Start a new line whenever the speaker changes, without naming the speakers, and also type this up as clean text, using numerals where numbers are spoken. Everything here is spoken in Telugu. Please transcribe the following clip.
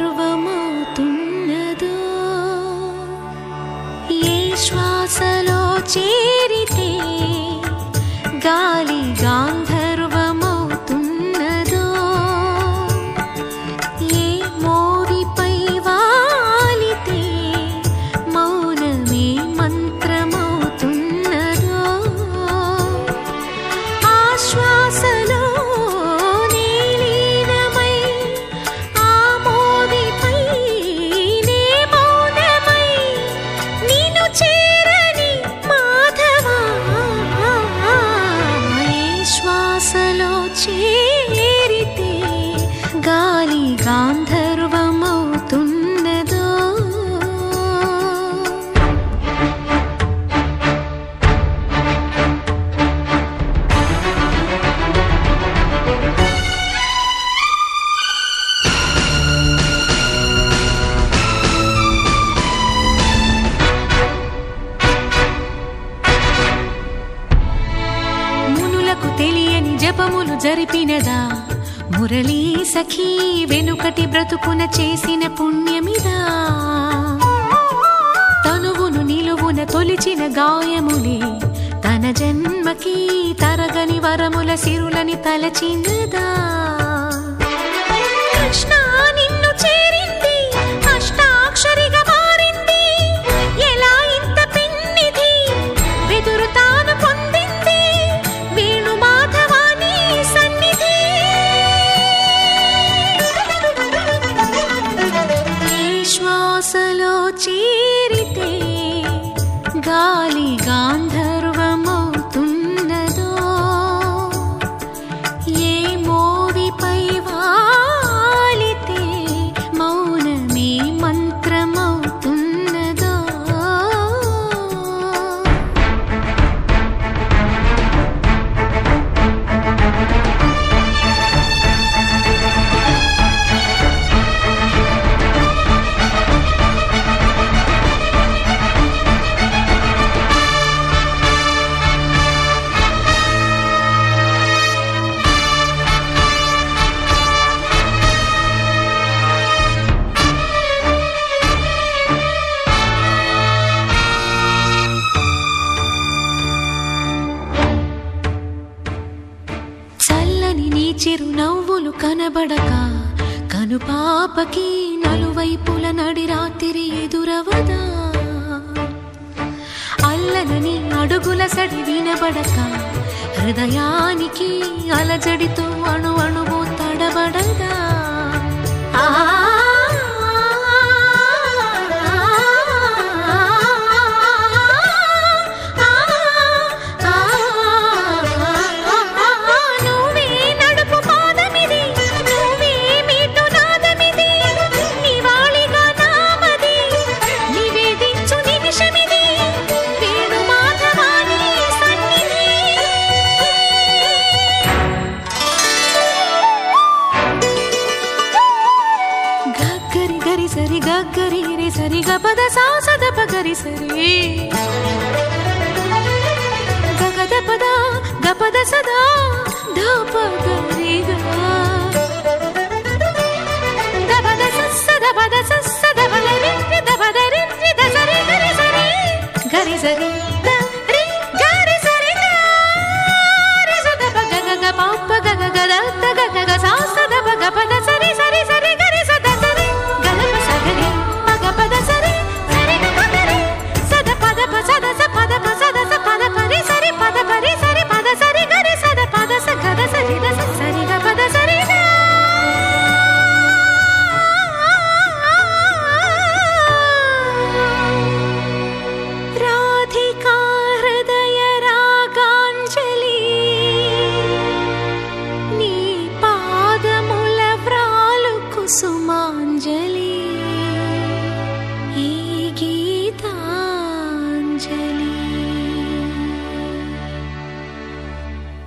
గాంధర్వమవుతున్నదో ఏ శ్వాసలో చేరితే గాలి గాంధర్వమవుతున్నదో ఏ మోవిపై వాలితే మౌనమే మంత్రమవుతున్నదో ఆ శ్వాసలో నీలీనమై ఆ మోవిపై నే మౌనమై నిన్ను చేరని మాధవా ఏ శ్వాసలో చేరితే గాలి గాంధర్వమవుతున్నదో మునులకు తెలియని జపములు జరిపినదా మురళీ సఖీ వెనుకటి బ్రతుకున చేసిన పుణ్యమిదా తనువును నిలువున తొలిచిన గాయములే తన జన్మకి తరగని వరముల సిరులని తలచినదా కృష్ణ నిన్ను చేరింది అష్టాక్షరిగా మారింది ఎలా ఇంత పిన్నిది వెదురు తాను పొందింది వేణు మాధవాని సన్నిధి ఏ శ్వాసలో చేరితే గాలి గాంధర్వమవుతున్నదో ఏ మోవిపై వాలితే మౌనమే మంత్రమవుతున్నదో చల్లని నీ చిరునవ్వులు కనబడక కనుపాపకి నలువైపుల నడి రాత్రి ఎదురవదా అల్లనని అడుగుల సడి వినబడక హృదయానికి అలజడితో అణు అణువు తడబడదా ఆ నువ్వే నడుపు పాదమిది నువ్వే మీటు నాదమిది నివాళిగా నామది నివేదించు నిమిషమిది వేణు మాధవాని సన్నిధి గగ్గరి గరి సరి గగ్గరి రే సరి గపద సాసద పగరి సరి గగద పద గపద సదా ధప గరి గా దపద సద పద